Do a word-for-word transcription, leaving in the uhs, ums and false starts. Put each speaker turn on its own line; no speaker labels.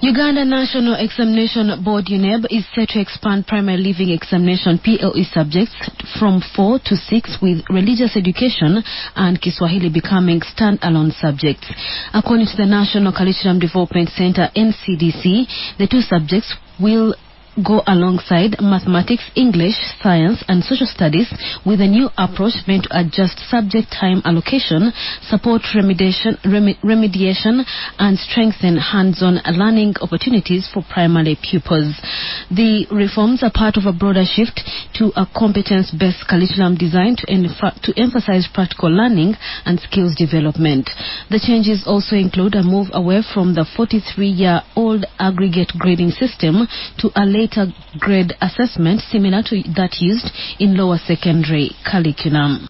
Uganda National Examination Board U N E B is set to expand primary living examination P L E subjects from four to six, with religious education and Kiswahili becoming stand-alone subjects. According to the National Curriculum Development Center N C D C, the two subjects will go alongside mathematics, English, science and social studies, with a new approach meant to adjust subject time allocation, support remediation, rem remediation and strengthen hands-on learning opportunities for primary pupils. The reforms are part of a broader shift to a competence-based curriculum designed to, to emphasize practical learning and skills development. The changes also include a move away from the forty-three-year-old aggregate grading system to a later grade assessment similar to that used in lower secondary curriculum.